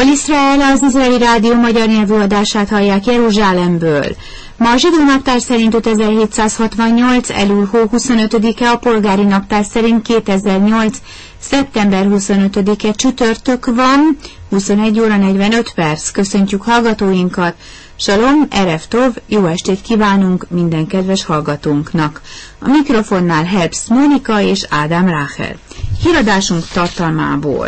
Kol Iszrael, az izraeli rádió magyar nyelvű adását hallják Jeruzsálemből. Ma a zsidó naptár szerint 5768. Elul hó 25-e, a polgári naptár szerint 2008. szeptember 25-e csütörtök van, 21 óra 45 perc. Köszöntjük hallgatóinkat. Shalom, erev tov, jó estét kívánunk minden kedves hallgatónknak. A mikrofonnál Helps Mónika és Ádám Ráhel. Híradásunk tartalmából.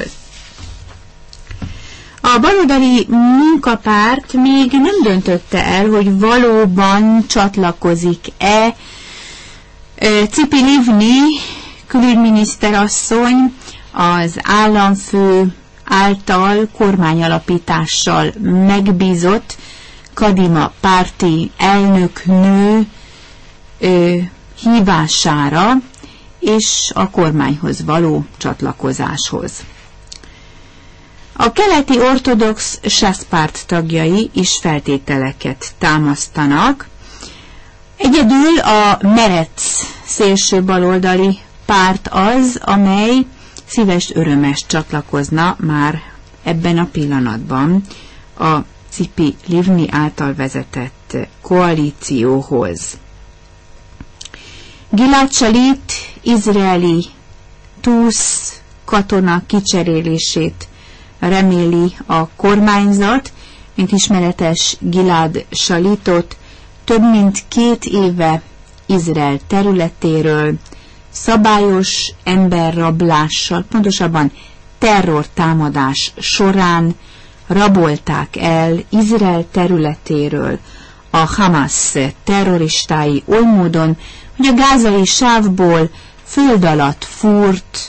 A baloldali munkapárt még nem döntötte el, hogy valóban csatlakozik-e Tzipi Livni külügyminiszterasszony az államfő által kormányalapítással megbízott Kadima párti elnöknő hívására és a kormányhoz való csatlakozáshoz. A keleti ortodox SASZ párt tagjai is feltételeket támasztanak. Egyedül a Merec szélső baloldali párt az, amely szíves örömes csatlakozna már ebben a pillanatban a Tzipi Livni által vezetett koalícióhoz. Gilad Shalit izraeli túsz katona kicserélését reméli a kormányzat, mint ismeretes Gilad Shalitot több mint 2 éve Izrael területéről szabályos emberrablással, pontosabban terrortámadás során rabolták el Izrael területéről a Hamas terroristái oly módon, hogy a gázai sávból föld alatt fúrt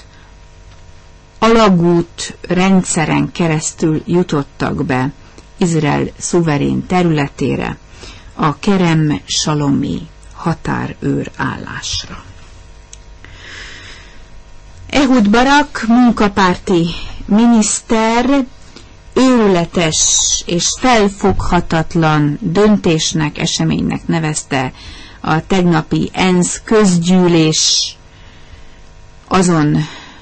alagút rendszeren keresztül jutottak be Izrael szuverén területére, a Kerem Salomi határőr állásra. Ehud Barak munkapárti miniszter őrületes és felfoghatatlan döntésnek, eseménynek nevezte a tegnapi ENSZ közgyűlés azon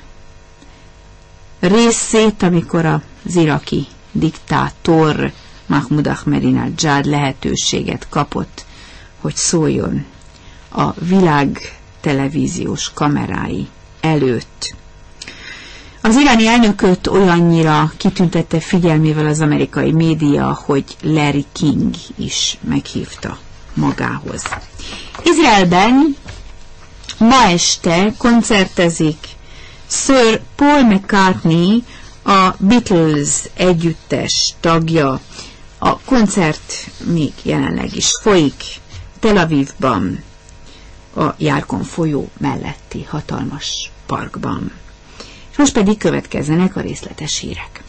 részét, amikor az iraki diktátor Mahmoud Ahmadinejad lehetőséget kapott, hogy szóljon a világ televíziós kamerái előtt. Az iráni elnököt olyannyira kitüntette figyelmével az amerikai média, hogy Larry King is meghívta magához. Izraelben ma este koncertezik Sir Paul McCartney, a Beatles együttes tagja. A koncert még jelenleg is folyik Tel Avivban, a Járkon folyó melletti hatalmas parkban. És most pedig következzenek a részletes hírek.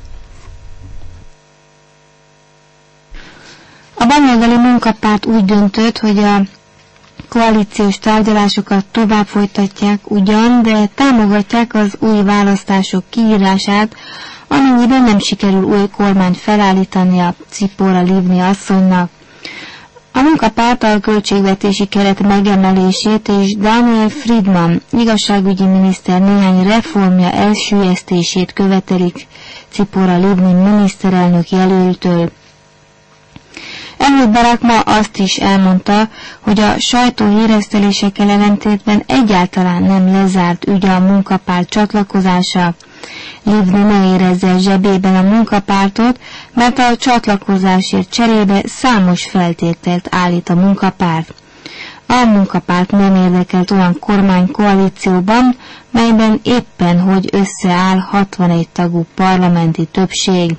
A baloldali munkapárt úgy döntött, hogy a koalíciós tárgyalásokat tovább folytatják ugyan, de támogatják az új választások kiírását, amennyiben nem sikerül új kormányt felállítani a Tzipora Livni asszonynak. A munkapárt a költségvetési keret megemelését és Daniel Friedman igazságügyi miniszter néhány reformja elsüllyesztését követelik Tzipora Livni miniszterelnök jelöltől. Ehud Barak ma azt is elmondta, hogy a sajtó híresztelésekkel ellentétben egyáltalán nem lezárt ügy a munkapárt csatlakozása. Livni ne érezze zsebében a munkapártot, mert a csatlakozásért cserébe számos feltételt állít a munkapárt. A munkapárt nem érdekelt olyan kormánykoalícióban, melyben éppen hogy összeáll 61 tagú parlamenti többség.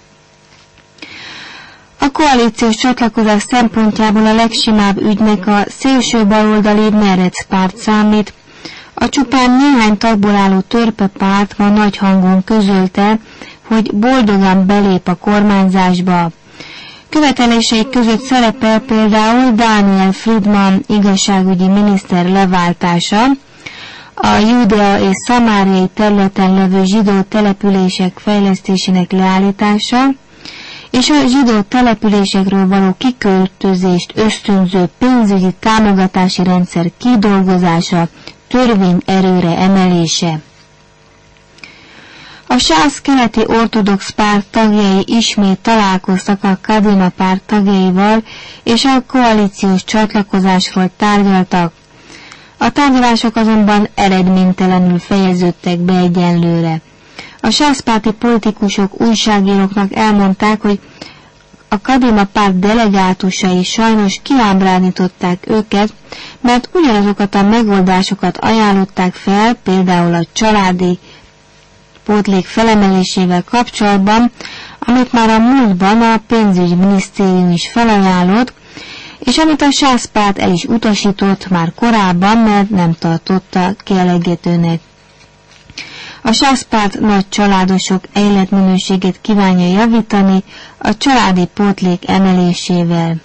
A koalíciós csatlakozás szempontjából a legsimább ügynek a szélső baloldali Merec párt számít. A csupán néhány tagból álló törpepárt ma nagy hangon közölte, hogy boldogan belép a kormányzásba. Követeléseik között szerepel például Daniel Friedman igazságügyi miniszter leváltása, a Judea és Szamáriai területen levő zsidó települések fejlesztésének leállítása, és a zsidó településekről való kiköltözést ösztönző pénzügyi támogatási rendszer kidolgozása, törvény erőre emelése. A SZSZ keleti ortodox párt tagjai ismét találkoztak a Kadima párt tagjaival, és a koalíciós csatlakozásról tárgyaltak. A tárgyalások azonban eredménytelenül fejeződtek be egyenlőre. A SZSZ párti politikusok újságíróknak elmondták, hogy a Kadima párt delegátusai sajnos kiábrándították őket, mert ugyanazokat a megoldásokat ajánlották fel, például a családi pótlék felemelésével kapcsolatban, amit már a múltban a pénzügyminisztérium is felajánlott, és amit a SZSZ párt el is utasított már korábban, mert nem tartotta kielégítőnek. A SZSZ párt nagy családosok életminőségét kívánja javítani a családi pótlék emelésével.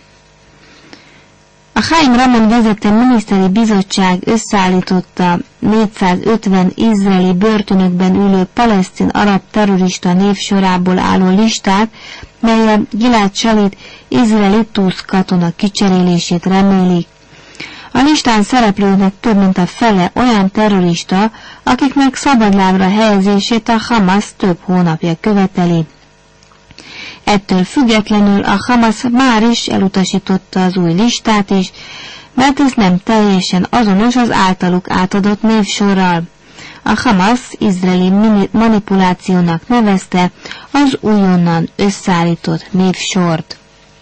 A Haim Ramon vezette miniszteri bizottság összeállította 450 izraeli börtönökben ülő palesztin arab terrorista névsorából álló listát, mely a Gilad Shalit izraeli TUSZ katona kicserélését remélik. A listán szereplőnek több mint a fele olyan terrorista, akiknek szabadlábra helyezését a Hamas több hónapja követeli. Ettől függetlenül a Hamas már is elutasította az új listát is, mert ez nem teljesen azonos az általuk átadott névsorral. A Hamas izraeli manipulációnak nevezte az újonnan összeállított névsort.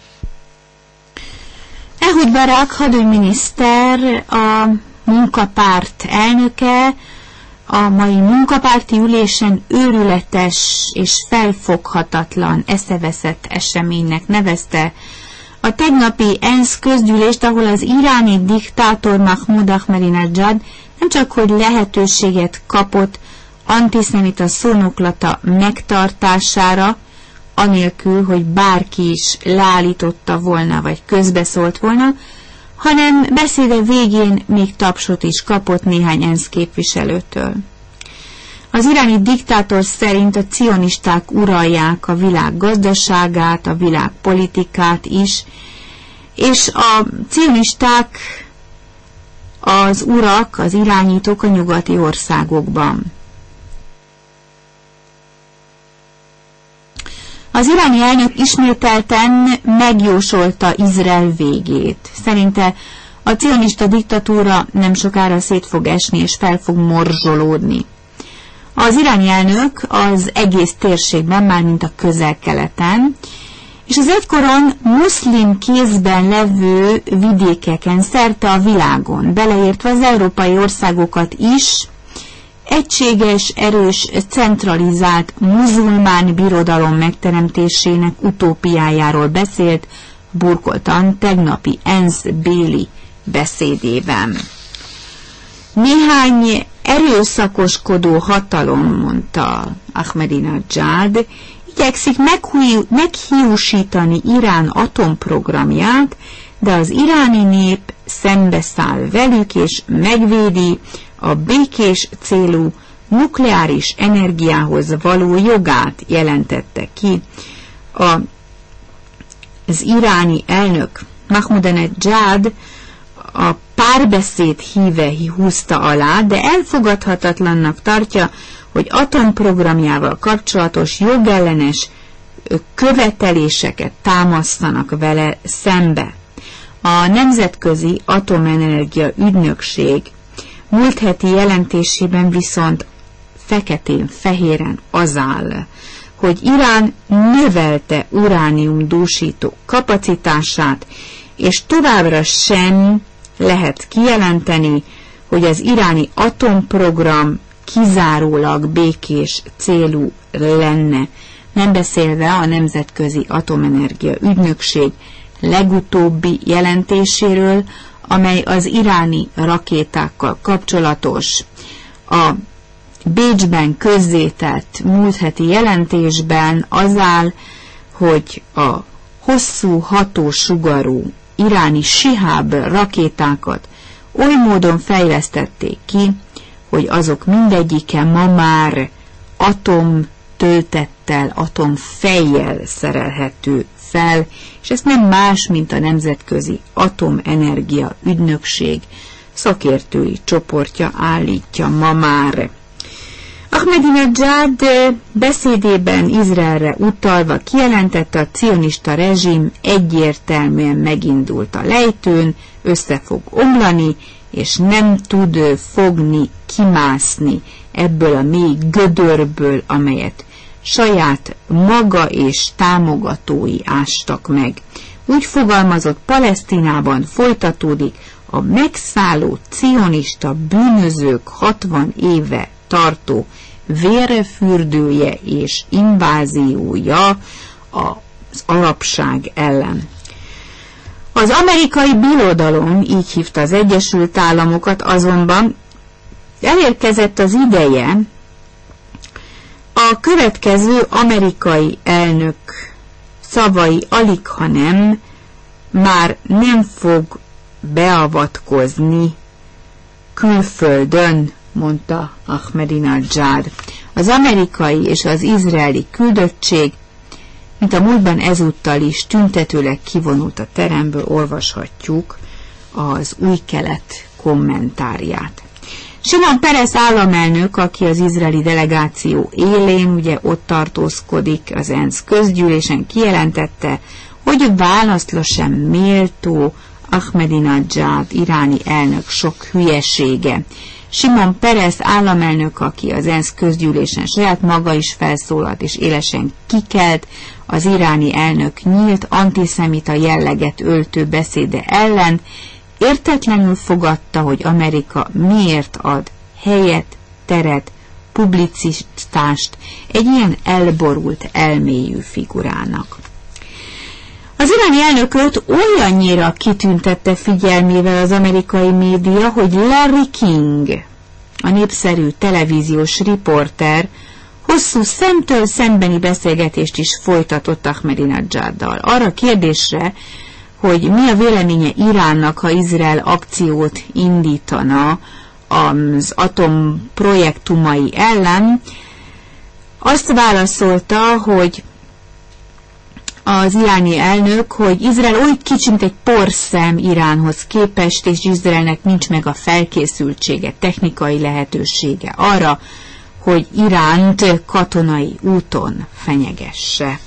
Ehud Barak hadügyminiszter, a munkapárt elnöke, a mai munkapárti ülésen őrületes és felfoghatatlan, eszeveszett eseménynek nevezte a tegnapi ENSZ közgyűlést, ahol az iráni diktátor Mahmoud Ahmadinejad nem csak hogy lehetőséget kapott antiszemita szónoklata megtartására, anélkül, hogy bárki is leállította volna, vagy közbeszólt volna, hanem beszéde végén még tapsot is kapott néhány ENSZ képviselőtől. Az iráni diktátor szerint a cionisták uralják a világ gazdaságát, a világ politikát is, és a cionisták az urak, az irányítók a nyugati országokban. Az iráni elnök ismételten megjósolta Izrael végét. Szerinte a cionista diktatúra nem sokára szét fog esni és fel fog morzsolódni. Az iráni elnök az egész térségben, mármint a Közel-Keleten, és az egykoron muszlim kézben levő vidékeken szerte a világon, beleértve az európai országokat is, egységes, erős, centralizált muzulmán birodalom megteremtésének utópiájáról beszélt burkoltan tegnapi ENSZ béli beszédében. Néhány erőszakoskodó hatalom, mondta Ahmadinejad, igyekszik meghiúsítani Irán atomprogramját, de az iráni nép szembeszáll velük és megvédi a békés célú nukleáris energiához való jogát, jelentette ki az iráni elnök. Ahmadinejad a párbeszéd híve húzta alá, de elfogadhatatlannak tartja, hogy atomprogramjával kapcsolatos jogellenes követeléseket támasztanak vele szembe. A Nemzetközi Atomenergia Ügynökség múlt heti jelentésében viszont feketén-fehéren az áll, hogy Irán növelte uránium dúsító kapacitását, és továbbra sem lehet kijelenteni, hogy az iráni atomprogram kizárólag békés célú lenne, nem beszélve a Nemzetközi Atomenergia Ügynökség legutóbbi jelentéséről, amely az iráni rakétákkal kapcsolatos. A Bécsben közzétett múlt heti jelentésben az áll, hogy a hosszú hatósugarú iráni Shihab rakétákat oly módon fejlesztették ki, hogy azok mindegyike ma már atomtöltettel, atomfejjel szerelhető fel, és ez nem más, mint a Nemzetközi Atomenergia Ügynökség szakértői csoportja állítja ma már. A Ahmadinejad beszédében Izraelre utalva kijelentette, a cionista rezsim egyértelműen megindult a lejtőn, össze fog omlani, és nem tud fogni, kimászni ebből a mély gödörből, amelyet saját maga és támogatói ástak meg. Úgy fogalmazott, Palesztinában folytatódik a megszálló cionista bűnözők 60 éve tartó vérrefürdője és inváziója az arabság ellen. Az amerikai birodalom, így hívta az Egyesült Államokat, azonban elérkezett az ideje, a következő amerikai elnök szavai alighanem már nem fog beavatkozni külföldön, mondta Ahmadinejad. Az amerikai és az izraeli küldöttség, mint a múltban ezúttal is tüntetőleg kivonult a teremből, olvashatjuk az Új Kelet kommentárját. Simon Peres államelnök, aki az izraeli delegáció élén, ugye ott tartózkodik az ENSZ közgyűlésen, kijelentette, hogy választla sem méltó Ahmadinejad iráni elnök sok hülyesége. Simon Peres államelnök, aki az ENSZ közgyűlésen saját maga is felszólalt és élesen kikelt az iráni elnök nyílt antiszemita jelleget öltő beszéde ellen, értetlenül fogadta, hogy Amerika miért ad helyet, teret, publicitást egy ilyen elborult, elmélyű figurának. Az iráni elnököt olyannyira kitüntette figyelmével az amerikai média, hogy Larry King, a népszerű televíziós riporter, hosszú szemtől szembeni beszélgetést is folytatott Ahmadinejaddal. Arra kérdésre, hogy mi a véleménye Iránnak, ha Izrael akciót indítana az atomprojektumai ellen, azt válaszolta, hogy az iráni elnök, hogy Izrael oly kicsi, mint egy porszem Iránhoz képest, és Izraelnek nincs meg a felkészültsége, technikai lehetősége arra, hogy Iránt katonai úton fenyegesse.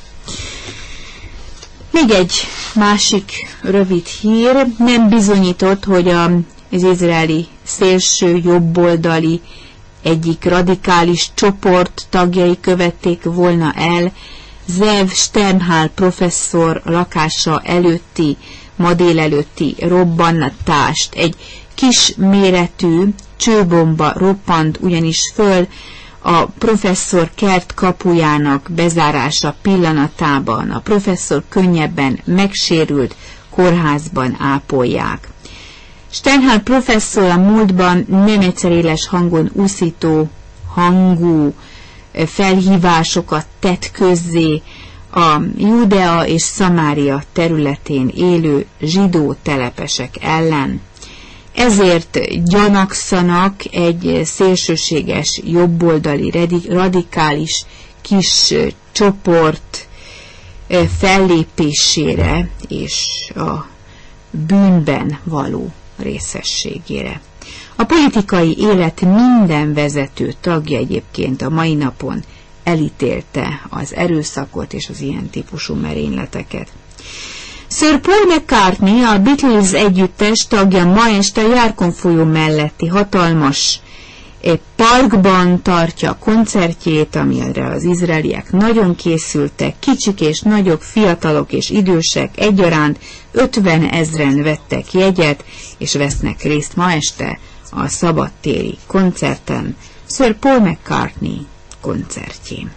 Még egy másik rövid hír, nem bizonyított, hogy az izraeli szélső jobboldali egyik radikális csoport tagjai követték volna el Zev Sternhal professzor lakása előtti, ma délelőtti robbantást. Egy kis méretű csőbomba roppant ugyanis föl a professzor kert kapujának bezárása pillanatában. A professzor könnyebben megsérült, kórházban ápolják. Sternhal professzor a múltban nem egyszer éles hangon úszító hangú felhívásokat tett közzé a Judea és Szamária területén élő zsidó telepesek ellen. Ezért gyanakszanak egy szélsőséges, jobboldali, radikális kis csoport fellépésére és a bűnben való részességére. A politikai élet minden vezető tagja egyébként a mai napon elítélte az erőszakot és az ilyen típusú merényleteket. Sir Paul McCartney, a Beatles együttes tagja ma este a Járkon folyó melletti hatalmas parkban tartja koncertjét, amire az izraeliek nagyon készültek, kicsik és nagyok, fiatalok és idősek egyaránt 50 000 vettek jegyet, és vesznek részt ma este a szabadtéri koncerten, Sir Paul McCartney koncertjén.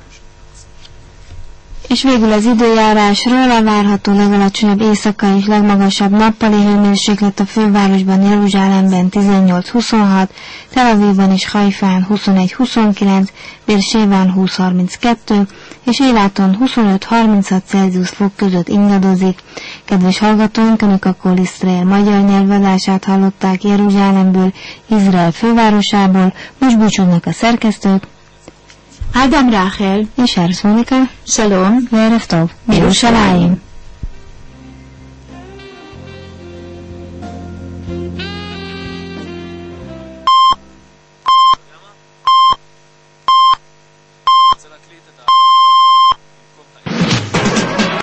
És végül az időjárásról: a várható legalacsonyabb éjszakai és legmagasabb nappali hőmérséklet a fővárosban, Jeruzsálemben 18-26, Tel Avivban és Haifán 21-29, Bérsében 20-32, és Éláton 25-36 Celsius fok között ingadozik. Kedves hallgatóink, Önök a Kol Iszrael magyar nyelvadását hallották Jeruzsálemből, Izrael fővárosából. Most búcsúznak a szerkesztők, Ádám Ráhel és Ersz Mónika. Shalom, Erev Tov, Jeruzsálem.